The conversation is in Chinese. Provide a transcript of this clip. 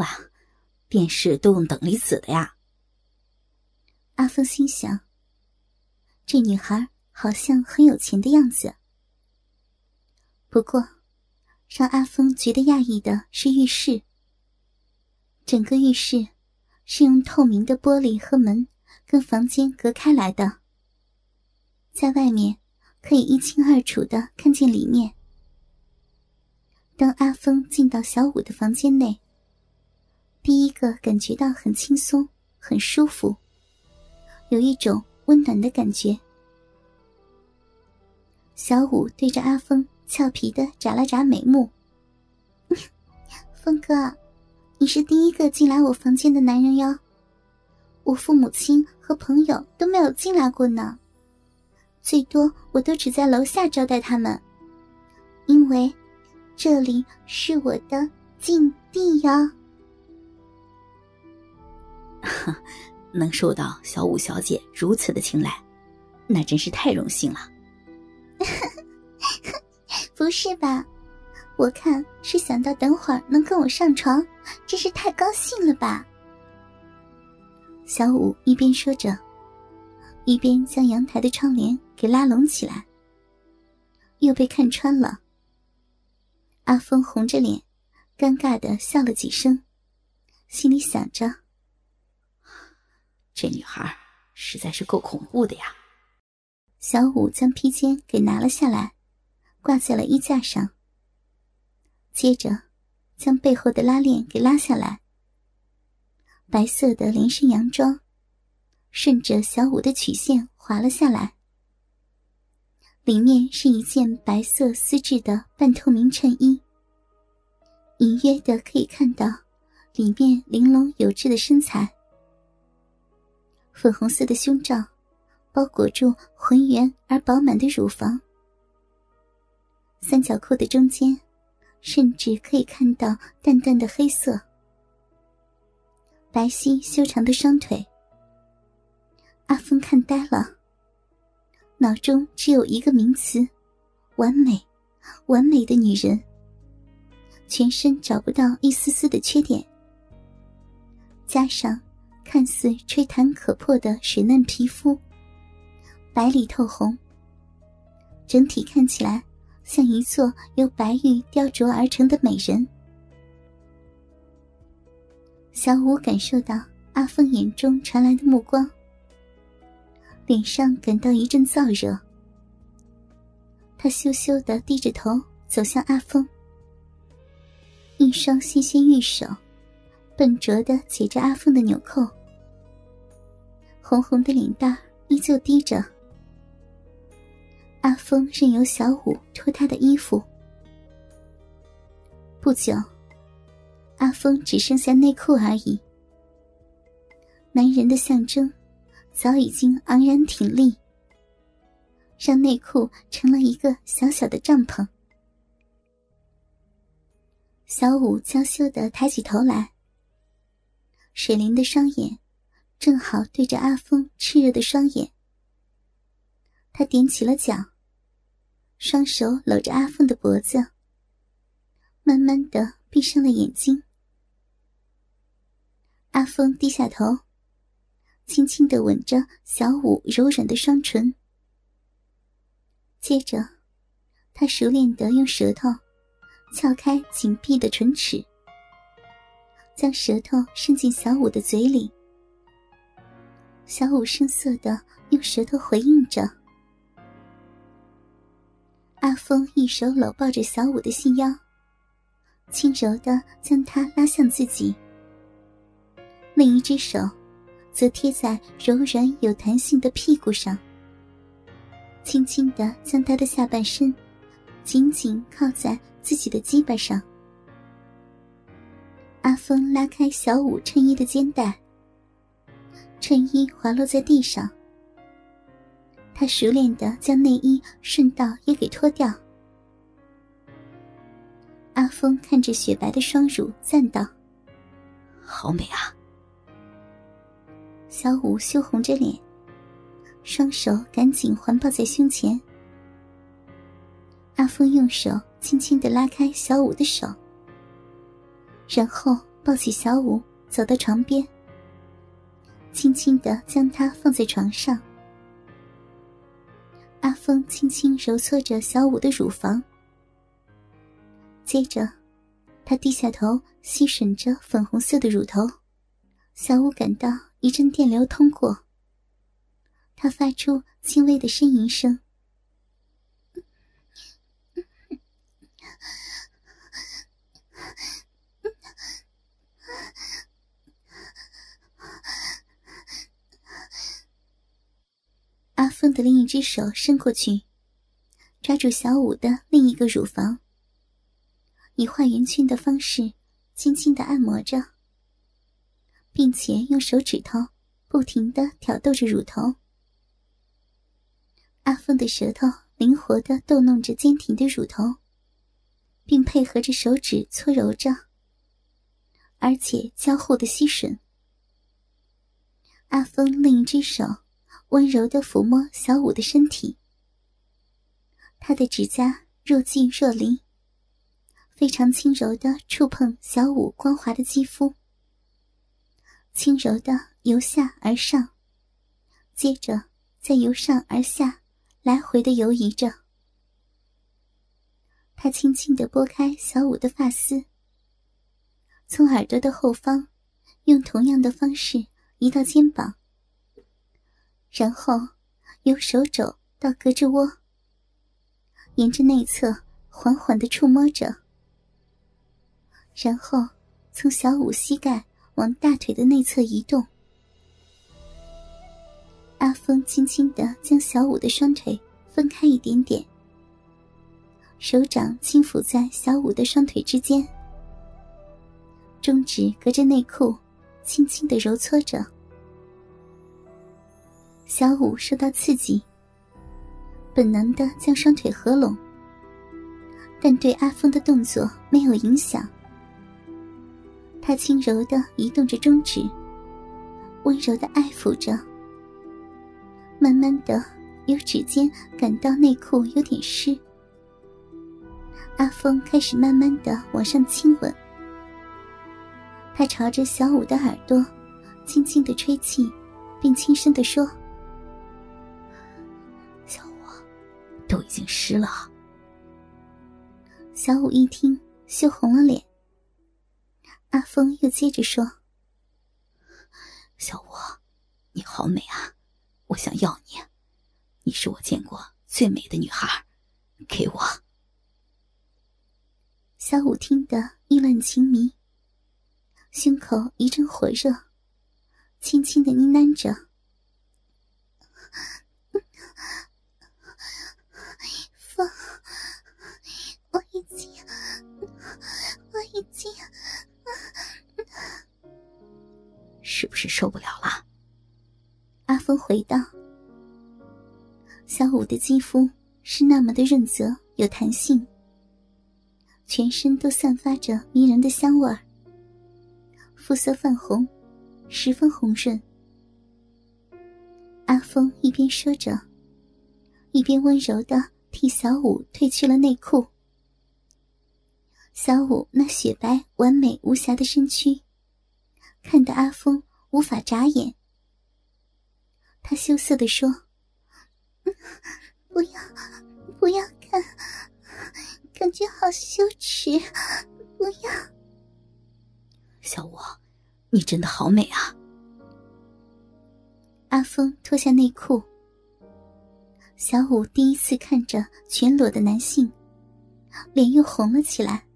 哇，电视都用等离子的呀。 阿峰心想，这女孩好像很有钱的样子。不过让阿峰觉得讶异的是浴室。整个浴室是用透明的玻璃和门跟房间隔开来的，在外面可以一清二楚地看见里面。当阿峰进到小五的房间内，第一个感觉到很轻松很舒服，有一种温暖的感觉。小五对着阿峰俏皮地眨了眨美目。峰哥，你是第一个进来我房间的男人哟，我父母亲和朋友都没有进来过呢，最多我都只在楼下招待他们，因为这里是我的禁地呀。 能受到小五小姐如此的青睐，那真是太荣幸了。 不是吧，我看是想到等会儿能跟我上床，真是太高兴了吧。小五一边说着，一边将阳台的窗帘给拉拢起来。又被看穿了。阿峰红着脸尴尬地笑了几声，心里想着， 这女孩实在是够恐怖的呀。 小五将披肩给拿了下来，挂在了衣架上，接着将背后的拉链给拉下来。白色的连身洋装顺着小五的曲线滑了下来，里面是一件白色丝质的半透明衬衣，隐约的可以看到里面玲珑有致的身材。粉红色的胸罩包裹住浑圆而饱满的乳房，三角裤的中间甚至可以看到淡淡的黑色。白皙修长的双腿，阿峰看呆了，脑中只有一个名词：完美，完美的女人。全身找不到一丝丝的缺点，加上看似吹弹可破的水嫩皮肤，白里透红，整体看起来像一座由白玉雕琢而成的美人。小五感受到阿峰眼中传来的目光，脸上感到一阵燥热。他羞羞地低着头走向阿峰，一双纤纤玉手笨拙地解着阿峰的纽扣，红红的脸蛋依旧低着。阿峰任由小五脱他的衣服。不久，阿峰只剩下内裤而已。男人的象征早已经昂然挺立，让内裤成了一个小小的帐篷。小五娇羞地抬起头来，水灵的双眼正好对着阿峰炽热的双眼。他踮起了脚，双手搂着阿峰的脖子，慢慢地闭上了眼睛。阿峰低下头，轻轻地吻着小五柔软的双唇。接着他熟练地用舌头撬开紧闭的唇齿，将舌头伸进小五的嘴里。小五生涩地用舌头回应着。阿峰一手搂抱着小五的细腰，轻柔地将她拉向自己，另一只手则贴在柔软有弹性的屁股上，轻轻地将她的下半身紧紧靠在自己的鸡巴上。阿峰拉开小五衬衣的肩带，衬衣滑落在地上，他熟练地将内衣顺道也给脱掉。阿峰看着雪白的双乳赞道： 好美啊。 小五羞红着脸，双手赶紧环抱在胸前。阿峰用手轻轻地拉开小五的手，然后抱起小五走到床边，轻轻地将她放在床上。阿峰轻轻揉搓着小五的乳房，接着他低下头吸吮着粉红色的乳头。小五感到一阵电流通过，他发出轻微的呻吟声。阿峰的另一只手伸过去，抓住小五的另一个乳房，以画圆圈的方式轻轻地按摩着，并且用手指头不停地挑逗着乳头。阿峰的舌头灵活地逗弄着坚挺的乳头，并配合着手指搓揉着，而且交互的吸吮。阿峰另一只手温柔地抚摸小五的身体，他的指甲若即若离，非常轻柔地触碰小五光滑的肌肤，轻柔地由下而上，接着再由上而下来回地游移着。他轻轻地拨开小五的发丝，从耳朵的后方用同样的方式移到肩膀，然后由手肘到胳肢窝，沿着内侧缓缓地触摸着，然后从小五膝盖往大腿的内侧移动。阿峰轻轻地将小五的双腿分开一点点，手掌轻抚在小五的双腿之间，中指隔着内裤轻轻地揉搓着。小五受到刺激，本能地将双腿合拢，但对阿峰的动作没有影响。他轻柔地移动着中指，温柔地爱抚着，慢慢地由指尖感到内裤有点湿。阿峰开始慢慢地往上亲吻，他朝着小五的耳朵轻轻地吹气，并轻声地说： 小五，都已经湿了。 小五一听羞红了脸。阿峰又接着说： 小五，你好美啊，我想要你，你是我见过最美的女孩，给我。 小五听得意乱情迷，胸口一阵火热，轻轻地呢喃着：风，我已经是不是受不了了？ 阿峰回道。小五的肌肤是那么的润泽有弹性，全身都散发着迷人的香味儿，肤色泛红，十分红润。阿峰一边说着，一边温柔地替小五褪去了内裤。小五那雪白完美无瑕的身躯看得阿峰无法眨眼。他羞涩地说：不要看，感觉好羞耻，不要。 小五，你真的好美啊。 阿峰脱下内裤，小五第一次看着全裸的男性，脸又红了起来。